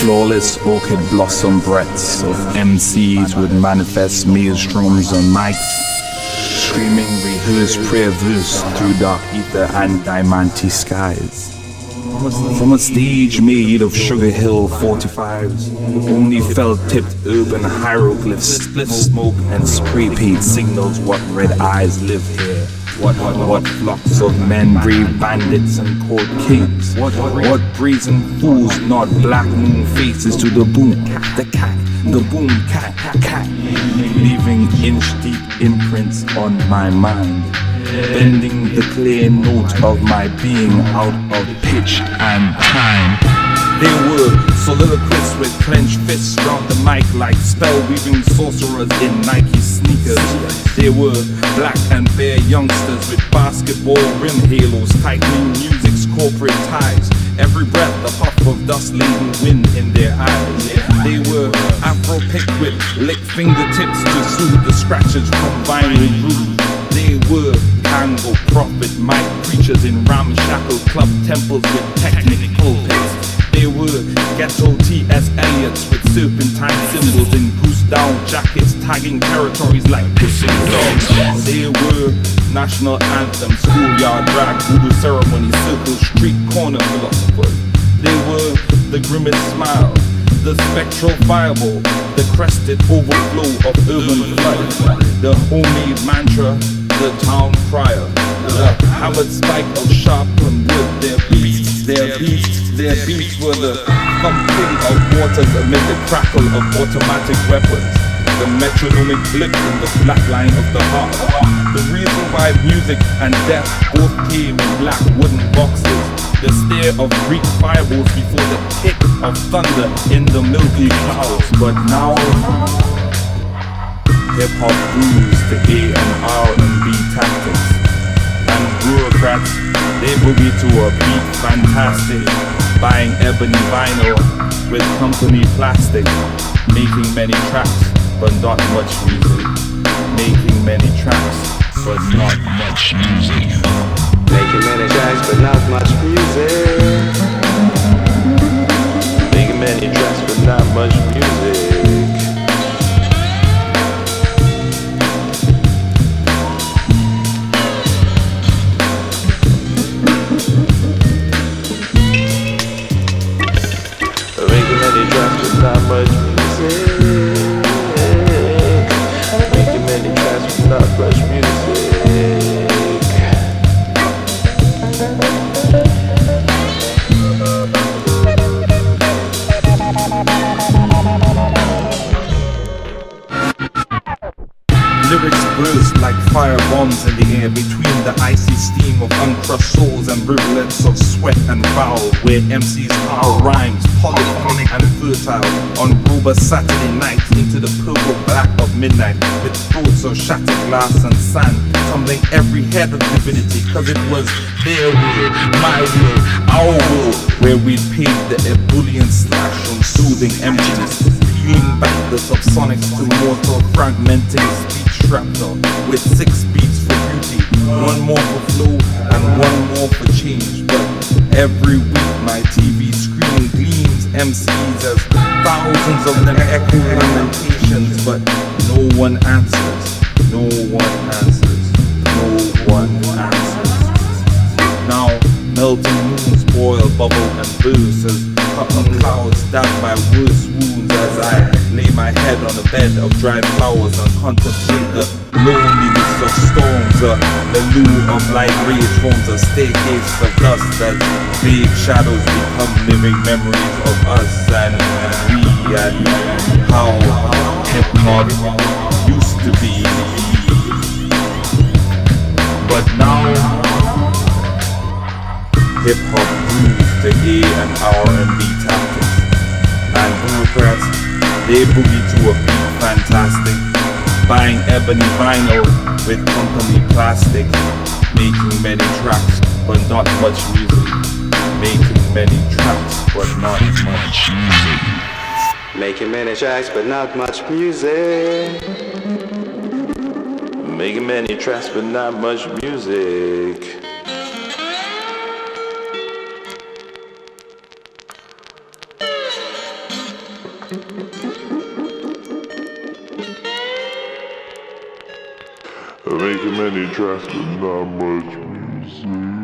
flawless orchid blossom breadths of MCs with manifest maelstroms on mics, screaming rehearsed prayer verse through dark ether and diamante skies. From a stage made of Sugar Hill 45s, only felt-tipped urban hieroglyphs, spliff smoke and spray paint signals what red eyes live here. What flocks of men brave bandits and court kings? What brazen fools nod black moon faces to the boom cat, the boom cat, leaving inch-deep imprints on my mind, bending the clear note of my being out of pitch and time. They were soliloquists with clenched fists round the mic like spell-weaving sorcerers in Nike sneakers. They were black and bare youngsters with basketball rim halos, tightening music's corporate ties. Every breath a puff of dust-laden wind in their eyes. They were Afro-picked with licked fingertips to soothe the scratches from vinyl grooves. They were Tango prophet mic preachers in ramshackle club temples with technical pulpits. They were ghetto T.S. Eliots with serpentine symbols in goose-down jackets tagging territories like pushing dogs. They were national anthem, schoolyard drag, voodoo ceremony, circle, street corner philosophers. They were the grimmest smile, the spectral fireball, the crested overflow of urban flood, the homemade mantra, the town crier, the hammered spike of sharpened wood. Their beats were the thumping of waters amid the crackle of automatic weapons, the metronomic blip in the flat line of the heart. The reason why music and death both came in black wooden boxes, the stare of Greek fireballs before the kick of thunder in the milky clouds. But now hip-hop brews the A&R&B tactics, and bureaucrats, they boogie to a beat fantastic, buying ebony vinyl with company plastic, making many tracks but not much music, making many tracks but not much music, making many tracks but not much music, making many tracks but not much music. Not much music. Making many tracks with not much music. Lyrics burst like fire bombs in the air between the icy steam of uncrushed souls and rivulets of sweat and foul, where MCs howl rhymes, polyphonic and fertile, on robust Saturday nights into the purple black of midnight, with throats of shattered glass and sand, tumbling every head of divinity, cause it was their will, my will, our will, where we'd paid the ebullient slash on soothing emptiness, peeling back the subsonics to mortal fragmenting speech shrapnel, with 6 beats for beauty, 1 more for flow and 1 more for change. But every week my TV screen gleams MCs as thousands of them echo lamentations, but no one answers, no one answers, no one answers. Now melting moons boil, bubble and burst as cotton clouds stab my worst wounds as I lay my head on a bed of dry flowers and contemplate the loneliness of storms. The lure of light rays forms a staircase of dust as vague shadows become living memories of us and we and how hip-hop used to be. But now hip-hop brews the A&R&B tactics, and bureaucrats, they boogie to a beat fantastic, buying ebony vinyl with company plastic, making many tracks but not much music, making many tracks but not much music, making many tracks but not much music, making many tracks but not much music. Making many tracks, but not much music.